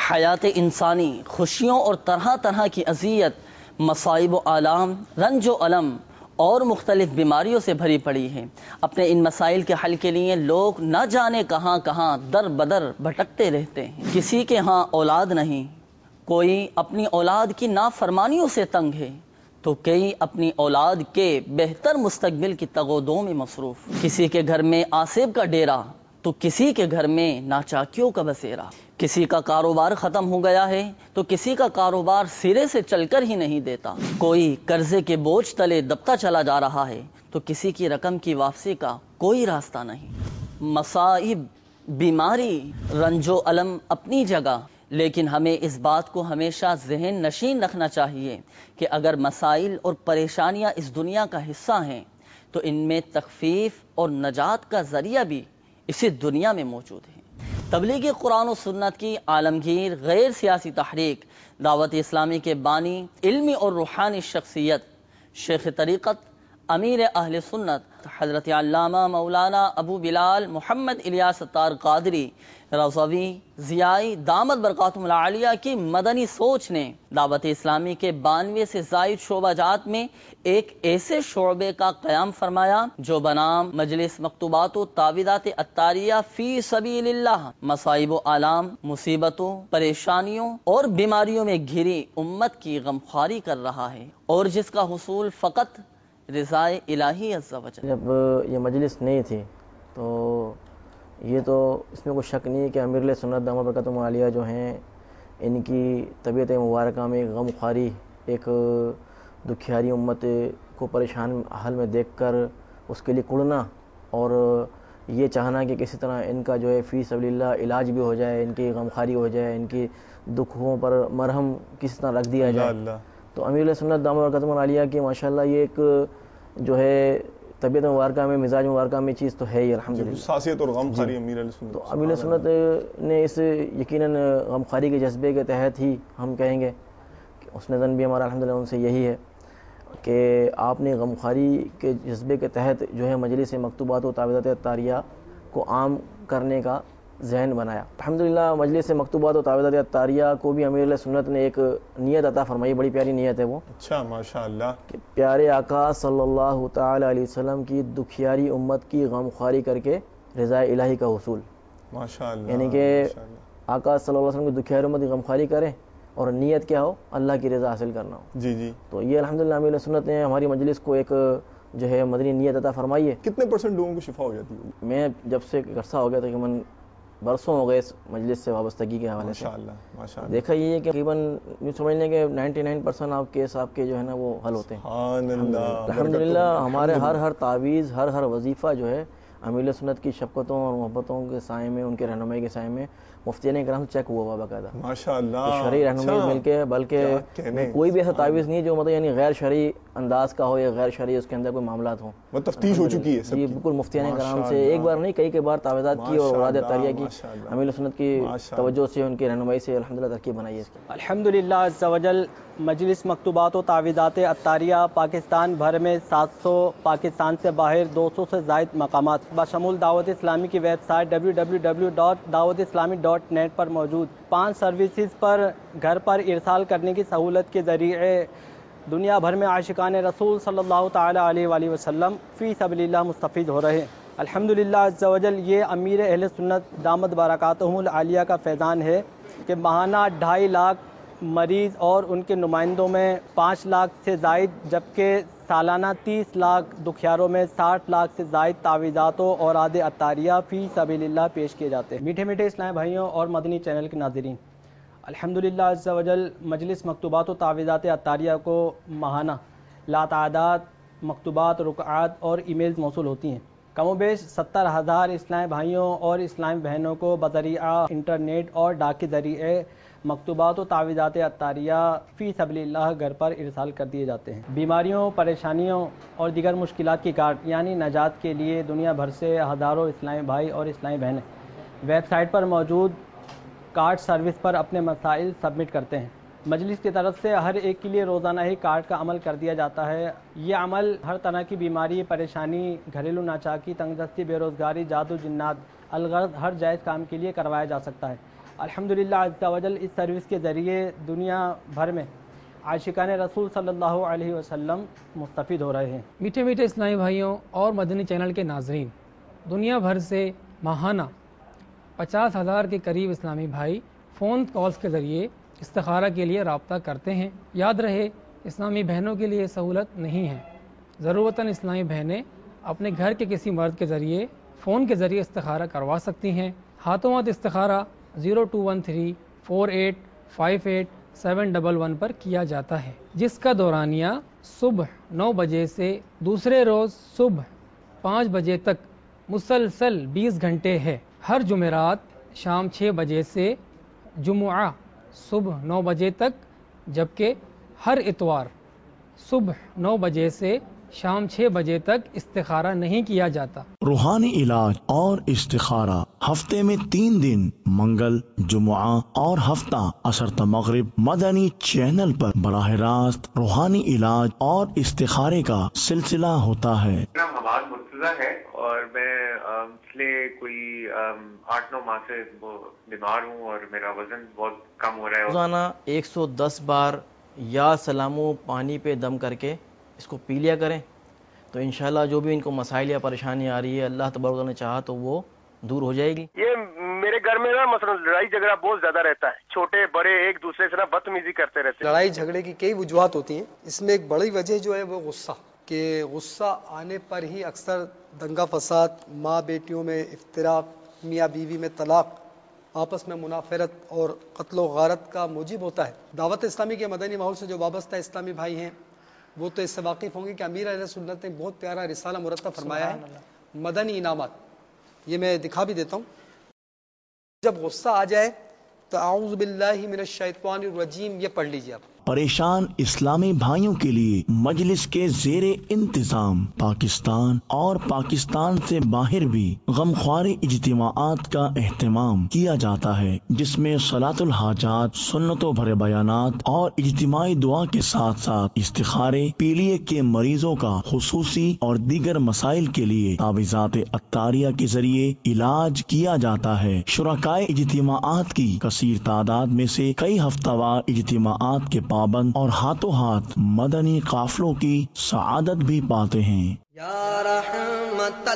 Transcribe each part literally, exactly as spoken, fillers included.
حیات انسانی خوشیوں اور طرح طرح کی اذیت، مصائب و آلام، رنج و علم اور مختلف بیماریوں سے بھری پڑی ہے۔ اپنے ان مسائل کے حل کے لیے لوگ نہ جانے کہاں کہاں در بدر بھٹکتے رہتے ہیں۔ کسی کے ہاں اولاد نہیں، کوئی اپنی اولاد کی نافرمانیوں سے تنگ ہے، تو کئی اپنی اولاد کے بہتر مستقبل کی تگ و دو میں مصروف۔ کسی کے گھر میں آصب کا ڈیرا، تو کسی کے گھر میں ناچاکیوں کا بسیرا۔ کسی کا کاروبار ختم ہو گیا ہے تو کسی کا کاروبار سرے سے چل کر ہی نہیں دیتا۔ کوئی قرضے کے بوجھ تلے دبتا چلا جا رہا ہے تو کسی کی رقم کی واپسی کا کوئی راستہ نہیں۔ مصائب، بیماری، رنج و علم اپنی جگہ، لیکن ہمیں اس بات کو ہمیشہ ذہن نشین رکھنا چاہیے کہ اگر مسائل اور پریشانیاں اس دنیا کا حصہ ہیں تو ان میں تخفیف اور نجات کا ذریعہ بھی اسی دنیا میں موجود ہے۔ تبلیغ قرآن و سنت کی عالمگیر غیر سیاسی تحریک دعوت اسلامی کے بانی، علمی اور روحانی شخصیت، شیخ طریقت، امیر اہل سنت حضرت علامہ مولانا ابو بلال محمد الیاس ستار قادری رضوی ضیائی دامت برکاتہم العالیہ کی مدنی سوچ نے دعوت اسلامی کے بانوے سے زائد شعبہ جات میں ایک ایسے شعبے کا قیام فرمایا جو بنام مجلس مکتوبات و تعویذات عطاریہ فی سبیل اللہ مصائب و آلام، مصیبتوں، پریشانیوں اور بیماریوں میں گھری امت کی غمخواری کر رہا ہے، اور جس کا حصول فقط رضائے الہی عز و جل۔ جب یہ مجلس نہیں تھی تو یہ تو اس میں کوئی شک نہیں ہے کہ امیر علیہ سنت دامت برکاتہم العالیہ جو ہیں ان کی طبیعت مبارکہ میں غم خواری، ایک دکھیاری امت کو پریشان حال میں دیکھ کر اس کے لیے کڑنا اور یہ چاہنا کہ کسی طرح ان کا جو ہے فی سبیل اللہ علاج بھی ہو جائے، ان کی غم خواری ہو جائے، ان کی دکھوں پر مرہم کسی طرح رکھ دیا جائے۔ اللہ تو امیر علیہ سنت دامت برکاتہم العالیہ کی ماشاءاللہ یہ ایک جو ہے طبیعت مبارکہ میں، مزاج مبارکہ میں چیز تو ہے ہی الحمدللہ، خاصیت اور غم خاری امیر علیہ سنت۔ تو امیر علیہ سنت نے اس یقیناً غم خواری کے جذبے کے تحت ہی ہم کہیں گے کہ اس نے زن بھی ہمارا الحمدللہ ان سے یہی ہے کہ آپ نے غم خواری کے جذبے کے تحت جو ہے مجلس مکتوبات و تعویذات عطاریہ کو عام کرنے کا ذہن بنایا۔ الحمدللہ مجلس مکتوبات و تعویذات عطاریہ کو بھی امیر علیہ سنت نے ایک نیت عطا فرمائی، بڑی پیاری نیت ہے وہ۔ اچھا ماشاءاللہ، کہ پیارے آقا صلی اللہ تعالی علیہ وسلم کی دکھیاری امت کی غم خواری کر کے رضا الہی کا حصول، ماشاءاللہ، یعنی کہ آقا صلی اللہ علیہ وسلم کی دکھیاری امت کی غم خواری کریں اور نیت کیا ہو، اللہ کی رضا حاصل کرنا ہو۔ جی جی، تو یہ الحمدللہ امیر علیہ سنت نے ہماری مجلس کو ایک جو ہے مدنی نیت عطا فرمائی ہے۔ کتنے پرسنٹ لوگوں کو شفا ہو جاتی ہے؟ میں جب سے عرصہ ہو گیا تقریباً برسوں ہو گئے اس مجلس سے وابستگی کے حوالے سے، ماشاءاللہ ماشاءاللہ، دیکھا یہ ہے کہ تقریباً یوں سمجھ لیں کہ نائنٹی نائن پرسینٹ آپ کیس آپ کے جو ہے نا وہ حل ہوتے ہیں سبحان اللہ، الحمدللہ۔ ہمارے ہر ہر تعویذ، ہر ہر وظیفہ جو ہے امیر علیہ سنت کی شفقتوں اور محبتوں کے سائے میں، ان کے رہنمائی کے سائے میں مفتیان کرام سے چیک ہوا ہوا باقاعدہ، ماشاءاللہ، شرعی رہنمائی مل کے، بلکہ کوئی بھی ایسا تعویذ نہیں جو مطلب یعنی غیر شرعی انداز کا ہو یا غیر شرعی اس کے اندر کوئی معاملات ہوں، وہ تفتیش ہو چکی ہے سب جی کی۔ بالکل مفتیان کرام سے ایک بار نہیں کئی کئی بار تعویذات کی اور اوراد عطاریہ کی امیر علیہ سنت کی توجہ سے، ان کی رہنمائی سے الحمدللہ ترکیب بنائی ہے اس کی۔ الحمدللہ عز و جل مجلس مکتوبات و تعویذات عطاریہ پاکستان بھر میں سات سو، پاکستان سے باہر دو سو سے زائد مقامات بشمول دعوت اسلامی کی website W W W dot Dawat Islami dot net پر موجود پانچ سروسز پر گھر پر ارسال کرنے کی سہولت کے ذریعے دنیا بھر میں عاشقان رسول صلی اللہ تعالی علیہ وآلہ وسلم فی سبیل اللہ مستفید ہو رہے ہیں۔ الحمدللہ عز و جل یہ امیر اہل سنت دامت برکاتہم العالیہ کا فیضان ہے کہ ماہانہ ڈھائی لاکھ مریض اور ان کے نمائندوں میں پانچ لاکھ سے زائد، جبکہ سالانہ تیس لاکھ دکھیاروں میں ساٹھ لاکھ سے زائد تعویذات و اوراد عطاریہ فی سبیل اللہ پیش کیے جاتے ہیں۔ میٹھے میٹھے اسلام بھائیوں اور مدنی چینل کے ناظرین، الحمدللہ عز و جل مجلس مکتوبات و تعویذات عطاریہ کو ماہانہ لاتعداد مکتوبات، رکعات اور ای میلز موصول ہوتی ہیں۔ کم و بیش ستر ہزار اسلام بھائیوں اور اسلام بہنوں کو بذریعہ انٹرنیٹ اور ڈاک کے ذریعے مکتوبات و تعویذات عطاریہ فی سبیل اللہ گھر پر ارسال کر دیے جاتے ہیں۔ بیماریوں، پریشانیوں اور دیگر مشکلات کی کاٹ یعنی نجات کے لیے دنیا بھر سے ہزاروں اسلامی بھائی اور اسلامی بہنیں ویب سائٹ پر موجود کارڈ سروس پر اپنے مسائل سبمٹ کرتے ہیں۔ مجلس کی طرف سے ہر ایک کے لیے روزانہ ہی کارڈ کا عمل کر دیا جاتا ہے۔ یہ عمل ہر طرح کی بیماری، پریشانی، گھریلو ناچاکی، تنگ دستی، بے روزگاری، جادو جنات، الغرض ہر جائز کام کے لیے کروایا جا سکتا ہے۔ الحمدللہ عز و جل اس سروس کے ذریعے دنیا بھر میں عاشقان رسول صلی اللہ علیہ وسلم مستفید ہو رہے ہیں۔ میٹھے میٹھے اسلامی بھائیوں اور مدنی چینل کے ناظرین، دنیا بھر سے ماہانہ پچاس ہزار کے قریب اسلامی بھائی فون کالز کے ذریعے استخارہ کے لیے رابطہ کرتے ہیں۔ یاد رہے، اسلامی بہنوں کے لیے سہولت نہیں ہے۔ ضرورتاً اسلامی بہنیں اپنے گھر کے کسی مرد کے ذریعے فون کے ذریعے استخارہ کروا سکتی ہیں۔ ہاتھوں ہاتھ استخارہ zero two one three four eight five eight seven double one پر کیا جاتا ہے، جس کا دورانیہ صبح نو بجے سے دوسرے روز صبح پانچ بجے تک مسلسل بیس گھنٹے ہے۔ ہر جمعرات شام چھ بجے سے جمعہ صبح نو بجے تک، جبکہ ہر اتوار صبح نو بجے سے شام چھ بجے تک استخارہ نہیں کیا جاتا۔ روحانی علاج اور استخارہ ہفتے میں تین دن، منگل، جمعہ اور ہفتہ عصر تا مغرب، مدنی چینل پر براہ راست روحانی علاج اور استخارے کا سلسلہ ہوتا ہے۔ میرا نام حماد مرتضیٰ ہے اور میں پچھلے کوئی آٹھ نو ماہ سے بیمار ہوں اور میرا وزن بہت کم ہو رہا ہے۔ روزانہ ایک سو دس بار یا سلامو پانی پہ دم کر کے اس کو پی لیا کریں، تو انشاءاللہ جو بھی ان کو مسائل یا پریشانی آ رہی ہے، اللہ تبارک و تعالیٰ نے چاہا تو وہ دور ہو جائے گی۔ یہ میرے گھر میں نا مثلا لڑائی جھگڑا بہت زیادہ رہتا ہے، چھوٹے بڑے ایک دوسرے سے نا بدتمیزی کرتے رہتے ہیں۔ لڑائی جھگڑے کی کئی وجوہات ہوتی ہیں، اس میں ایک بڑی وجہ جو ہے وہ غصہ، کہ غصہ آنے پر ہی اکثر دنگا فساد، ماں بیٹیوں میں افتراق، میاں بیوی میں طلاق، آپس میں منافرت اور قتل و غارت کا موجب ہوتا ہے۔ دعوت اسلامی کے مدنی ماحول سے جو وابستہ اسلامی بھائی ہیں وہ تو اس سے واقف ہوں گے کہ امیر اہل سنت نے بہت پیارا رسالہ مرتب فرمایا ہے، مدنی انعامات۔ یہ میں دکھا بھی دیتا ہوں۔ جب غصہ آ جائے تو اعوذ باللہ من الشیطان الرجیم یہ پڑھ لیجیے آپ۔ پریشان اسلامی بھائیوں کے لیے مجلس کے زیر انتظام پاکستان اور پاکستان سے باہر بھی غمخواری اجتماعات کا اہتمام کیا جاتا ہے، جس میں صلاۃ الحاجات، سنتوں بھرے بیانات اور اجتماعی دعا کے ساتھ ساتھ استخارے، پیلیے کے مریضوں کا خصوصی اور دیگر مسائل کے لیے تعویذات عطاریہ کے ذریعے علاج کیا جاتا ہے۔ شرکائے اجتماعات کی کثیر تعداد میں سے کئی ہفتہ وار اجتماعات کے پابند اور ہاتھوں ہاتھ مدنی قافلوں کی سعادت بھی پاتے ہیں۔ یا رحمت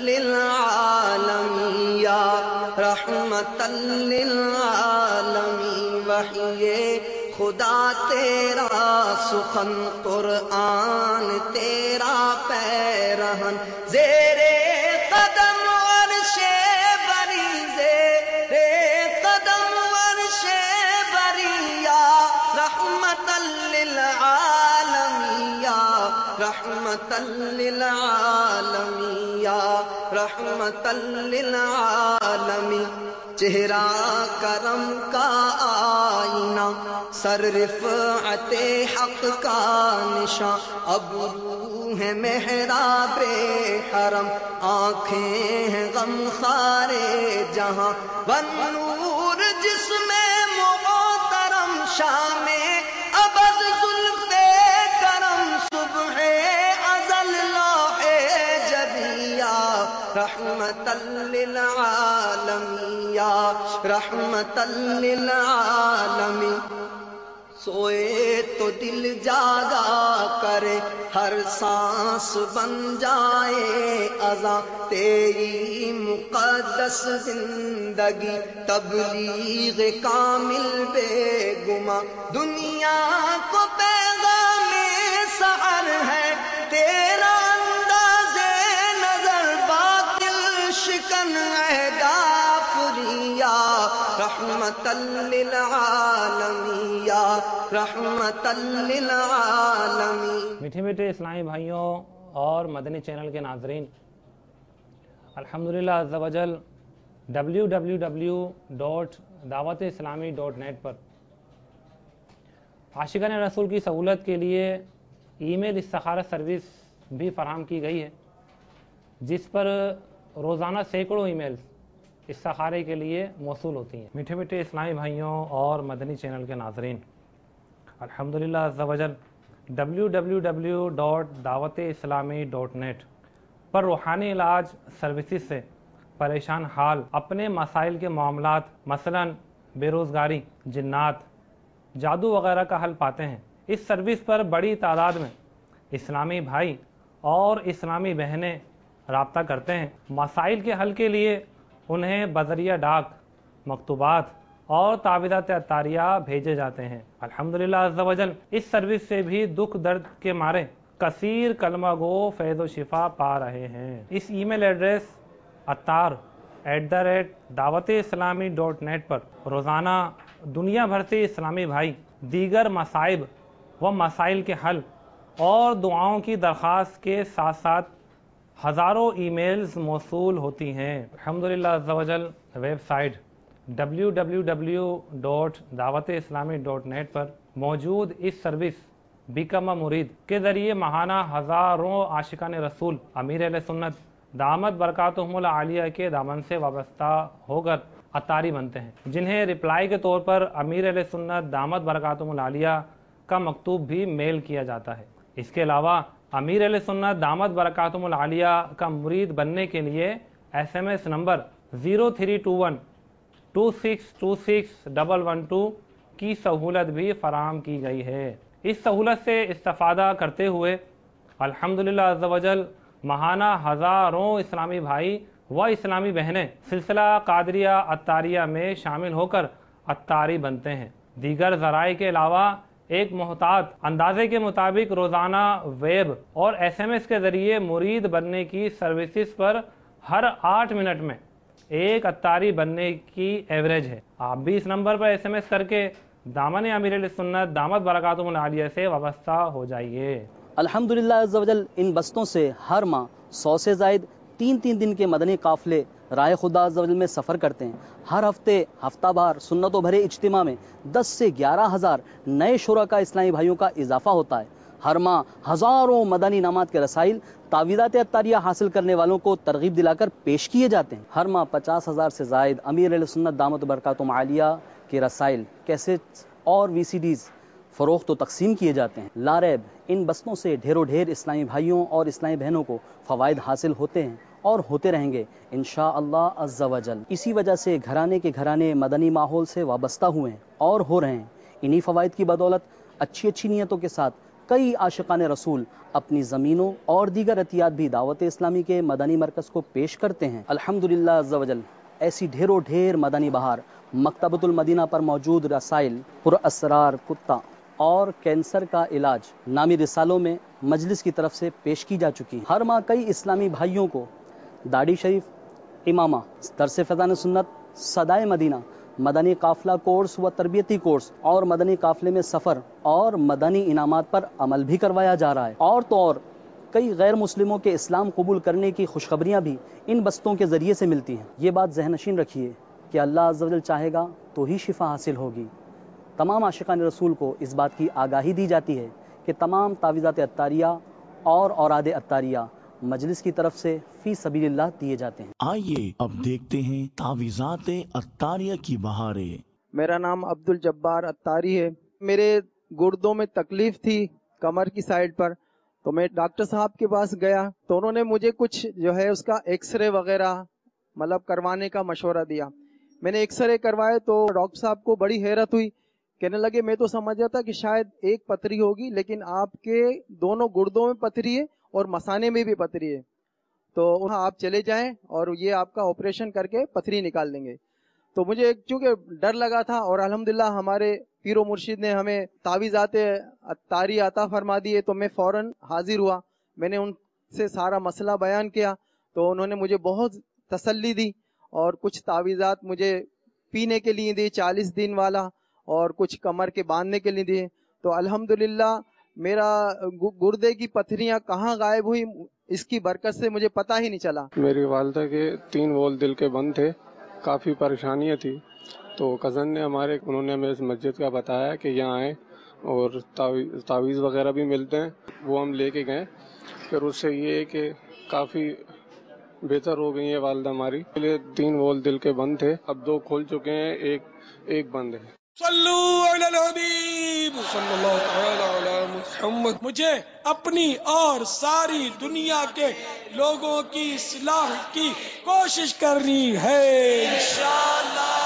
للعالمین، یا رحمت للعالمین، وحی خدا تیرا سخن قرآن تیرا پیرہن، زیر قدم عرش بری، زیر قدم عرش بری، یا رحمت للعالمین، یا رحمت للعالمین، یا رحمت للعالمین۔ چہرہ کرم کا آئینہ، سر رفعت حق کا نشاں، ابرو ہے محراب حرم، آنکھیں ہیں غم خارے جہاں، ونور جسم محترم، شام ابد زلف کرم، صبح ازل لوح جبیا، رحمت للعالمین، یا رحمت للعالمین۔ سوئے تو دل جاگا کرے، ہر سانس بن جائے اذاں، تیری مقدس زندگی تبلیغ کامل بے گما، دنیا کو پیغام سحر ہے تیرا انداز نظر، باطل شکن اہداف ریا، رحمت للعالمین، یا رحمت للعالمین۔ میٹھے میٹھے اسلامی بھائیوں اور مدنی چینل کے ناظرین، الحمدللہ عز و جل W W W dot Dawat Islami dot net پر عاشقان رسول کی سہولت کے لیے ای میل استخارہ سروس بھی فراہم کی گئی ہے، جس پر روزانہ سینکڑوں ای میلز استخارے کے لیے موصول ہوتی ہیں۔ میٹھے میٹھے اسلامی بھائیوں اور مدنی چینل کے ناظرین، الحمدللہ عز و جل W W W dot Dawat Islami dot net پر روحانی علاج سروسز سے پریشان حال اپنے مسائل کے معاملات، مثلا بے روزگاری، جنات، جادو وغیرہ کا حل پاتے ہیں۔ اس سروس پر بڑی تعداد میں اسلامی بھائی اور اسلامی بہنیں رابطہ کرتے ہیں۔ مسائل کے حل کے لیے انہیں بذریعہ ڈاک مکتوبات اور تعویذات عطاریہ بھیجے جاتے ہیں۔ الحمدللہ عز و جل اس سروس سے بھی دکھ درد کے مارے کثیر کلمہ گو فیض و شفا پا رہے ہیں۔ اس email address Attar at the rate Dawat Islami dot net پر روزانہ دنیا بھر سے اسلامی بھائی دیگر مصائب و مسائل کے حل اور دعاؤں کی درخواست کے ساتھ ساتھ ہزاروں ای میلز موصول ہوتی ہیں۔ الحمدللہ عز و جل website W W W dot Dawat Islami dot net پر موجود اس سروس بیکم اے مرید کے ذریعے ماہانہ ہزاروں عاشقان رسول امیر اہل سنت دامت برکاتہم العالیہ کے دامن سے وابستہ ہو کر عطاری بنتے ہیں، جنہیں رپلائی کے طور پر امیر اہل سنت دامت برکاتہم العالیہ کا مکتوب بھی میل کیا جاتا ہے۔ اس کے علاوہ امیر اہل سنت دامت برکاتہم العالیہ کا مرید بننے کے لیے S M S number zero three two one two six two six double one two کی سہولت بھی فراہم کی گئی ہے۔ اس سہولت سے استفادہ کرتے ہوئے الحمدللہ عز و جل ماہانہ ہزاروں اسلامی بھائی و اسلامی بہنیں سلسلہ قادریہ عطاریہ میں شامل ہو کر عطاری بنتے ہیں۔ دیگر ذرائع کے علاوہ ایک محتاط اندازے کے مطابق روزانہ ویب اور ایس ایم ایس کے ذریعے مرید بننے کی سروسز پر ہر آٹھ منٹ میں ایک عطاری بننے کی ایوریج ہے۔ آپ بھی اس نمبر پر ایس ایم ایس کر کے دامن امیر علیہ سنت دامت برکاتہم العالیہ سے وابستہ ہو جائیے۔ الحمدللہ عز و جل ان بستوں سے ہر ماہ سو سے زائد تین تین دن کے مدنی قافلے رائے خدا عز و جل میں سفر کرتے ہیں۔ ہر ہفتے ہفتہ بار سنتوں بھرے اجتماع میں دس سے گیارہ ہزار نئے شرکاء اسلامی بھائیوں کا اضافہ ہوتا ہے۔ ہر ماہ ہزاروں مدنی انعامات کے رسائل تعویذات عطاریہ حاصل کرنے والوں کو ترغیب دلا کر پیش کیے جاتے ہیں۔ ہر ماہ پچاس ہزار سے زائد امیر اہل سنت دامت برکاتہم عالیہ کے رسائل، کیسٹس اور وی سی ڈیز فروخت و تقسیم کیے جاتے ہیں۔ لاریب ان بستوں سے ڈھیروں ڈھیر اسلامی بھائیوں اور اسلامی بہنوں کو فوائد حاصل ہوتے ہیں اور ہوتے رہیں گے انشاءاللہ عز و جل۔ اسی وجہ سے گھرانے کے گھرانے مدنی ماحول سے وابستہ ہوئے ہیں اور ہو رہے ہیں۔ انہی فوائد کی بدولت اچھی اچھی نیتوں کے ساتھ کئی عاشقان رسول اپنی زمینوں اور دیگر عطیات بھی دعوت اسلامی کے مدنی مرکز کو پیش کرتے ہیں۔ الحمدللہ عز و جل ایسی ڈھیروں ڈھیر مدنی بہار مکتبۃ المدینہ پر موجود رسائل پر اسرار کتا اور کینسر کا علاج نامی رسالوں میں مجلس کی طرف سے پیش کی جا چکی ہیں۔ ہر ماہ کئی اسلامی بھائیوں کو داڑھی شریف، امامہ، درس فیضان سنت، صدائے مدینہ، مدنی قافلہ کورس و تربیتی کورس اور مدنی قافلے میں سفر اور مدنی انعامات پر عمل بھی کروایا جا رہا ہے۔ اور تو اور کئی غیر مسلموں کے اسلام قبول کرنے کی خوشخبریاں بھی ان بستوں کے ذریعے سے ملتی ہیں۔ یہ بات ذہن نشین رکھیے کہ اللہ عز و جل چاہے گا تو ہی شفا حاصل ہوگی۔ تمام عاشقان رسول کو اس بات کی آگاہی دی جاتی ہے کہ تمام تعویذات عطاریہ اور اوراد عطاریہ مجلس کی طرف سے فی سبیل اللہ دیے جاتے ہیں۔ آئیے اب دیکھتے ہیں تعویذات عطاریہ کی بہاریں۔ میرا نام عبد الجبار عطاری ہے۔ میرے گردوں میں تکلیف تھی کمر کی سائڈ پر، تو میں ڈاکٹر صاحب کے پاس گیا تو انہوں نے مجھے کچھ جو ہے اس کا ایکس رے وغیرہ مطلب کروانے کا مشورہ دیا۔ میں نے ایکس رے کروائے تو ڈاکٹر صاحب کو بڑی حیرت ہوئی، کہنے لگے میں تو سمجھا تھا کہ شاید ایک پتھری ہوگی، لیکن آپ کے دونوں گردوں میں پتھری ہے اور مثانے میں بھی پتھری ہے، تو وہاں آپ چلے جائیں اور یہ آپ کا آپریشن کر کے پتھری نکال لیں گے۔ تو مجھے چونکہ ڈر لگا تھا اور الحمدللہ ہمارے پیر و مرشد نے ہمیں تعویذات عطاری عطا فرما دیے، تو میں فوراً حاضر ہوا۔ میں نے ان سے سارا مسئلہ بیان کیا تو انہوں نے مجھے بہت تسلی دی اور کچھ تعویذات مجھے پینے کے لیے دی چالیس دن والا، اور کچھ کمر کے باندھنے کے لیے دیے۔ تو الحمدللہ میرا گردے کی پتھریاں کہاں غائب ہوئی اس کی برکت سے مجھے پتہ ہی نہیں چلا۔ میری والدہ کے تین وول دل کے بند تھے، کافی پریشانیاں تھی، تو کزن نے ہمارے انہوں نے ہمیں اس مسجد کا بتایا کہ یہاں آئیں اور تعویذ وغیرہ بھی ملتے ہیں، وہ ہم لے کے گئے۔ پھر اس سے یہ ہے کہ کافی بہتر ہو گئی ہے والدہ ہماری۔ پہلے تین وول دل کے بند تھے، اب دو کھل چکے ہیں، ایک ایک بند ہے۔ صلو علی الحبیب صلی اللہ تعالی علی محمد۔ مجھے اپنی اور ساری دنیا کے لوگوں کی اصلاح کی کوشش کرنی ہے انشاءاللہ۔